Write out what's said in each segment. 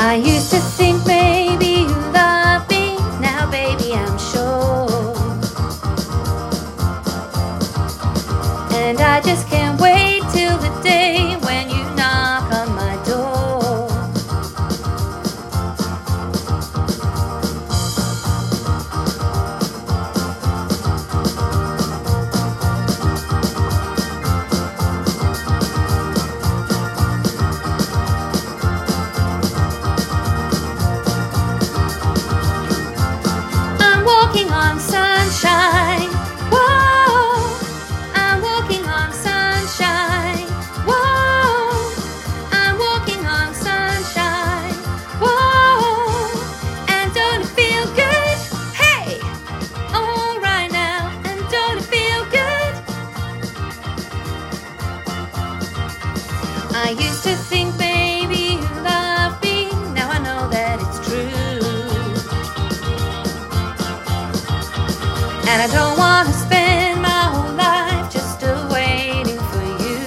I used to think maybe you love me, now baby I'm sure. And I just can't wait till the day when you knock on my door. I'm walking on sunshine. Whoa, I'm walking on sunshine. Whoa, I'm walking on sunshine. Whoa, and don't it feel good? Hey, all right now, and don't it feel good? I used to think maybe you loved me, now I know that it's true. And I don't want to spend my whole life just still waiting for you.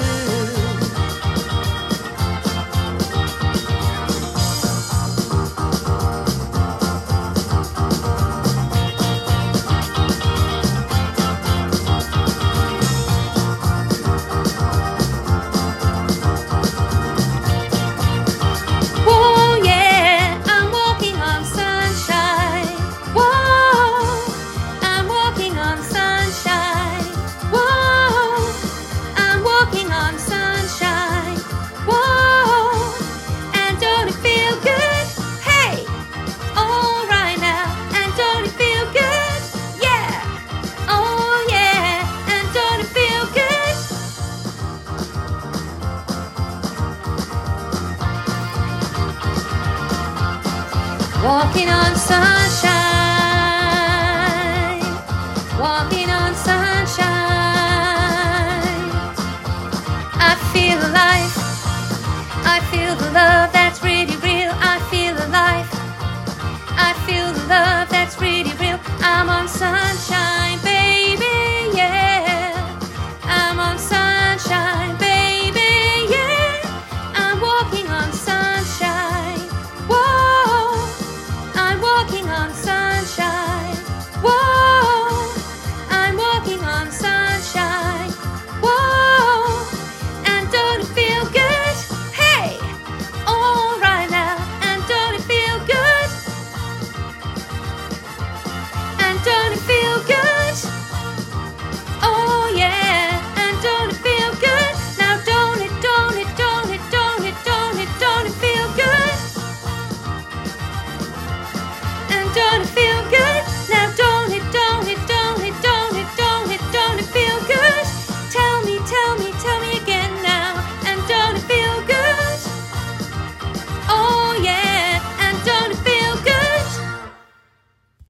Whoa, yeah, I'm walking on sunshine. Whoa, I'm walking on sunshine. Whoa, I'm walking on sunshine. Whoa, and don't it feel good? Hey, all right now, and don't it feel good? Yeah, oh yeah, and don't it feel good? Walking on sunshine, walking on sunshine. I feel alive, I feel the love that's really real. I feel alive, I feel the love that's really real. I'm on sunshine.